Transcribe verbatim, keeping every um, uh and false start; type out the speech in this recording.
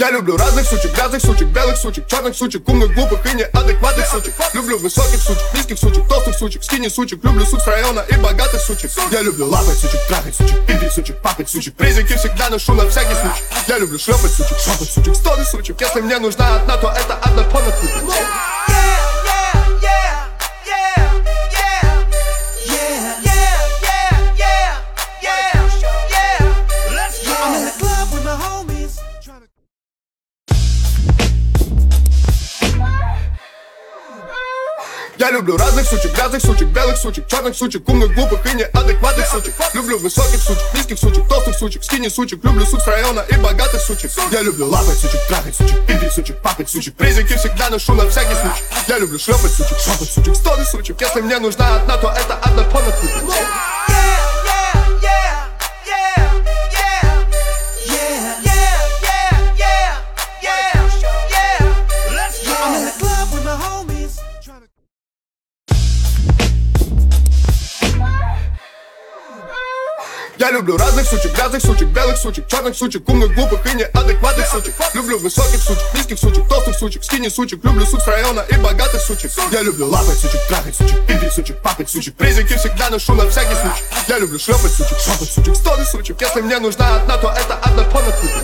Я люблю разных сучек, грязных сучек, белых сучек, черных сучек, умных, глупых и неадекватных сучек. Люблю высоких сучек, низких сучек, толстых сучек, скини сучек. Люблю сук с района и богатых сучек. Я люблю лапать сучек, трахать сучек, пиздить сучек, папать сучек. Признаки всегда ношу на всякий случай. Я люблю шлепать сучек, шапать сучек, стоны сучек. Если мне нужна одна, то это одна понад кучей. Я люблю разных сучек, грязных сучек, белых сучек, черных сучек, умных, глупых и неадекватных сучек. Люблю высоких сучек, низких сучек, толстых сучек, скини сучек. Люблю сук с района и богатых сучек. Я люблю лапать сучек, трахать сучек, пиздить сучек, папать сучек. Признаки всегда ношу на всякий случай. Я люблю шлепать сучек, шапать сучек, стоны сучек. Если мне нужна одна, то это одна понад кучей. Я люблю разных сучек, грязных сучек, белых сучек, черных сучек, умных, глупых и неадекватных сучек. Люблю высоких сучек, низких сучек, толстых сучек, скини сучек. Люблю сук с района и богатых сучек. Я люблю лапать сучек, трахать сучек, пиздить сучек, папать сучек. Признаки всегда ношу на всякий случай. Я люблю шлепать сучек, шапать сучек, стоны сучек. Если мне нужна одна, то это одна понад кучей.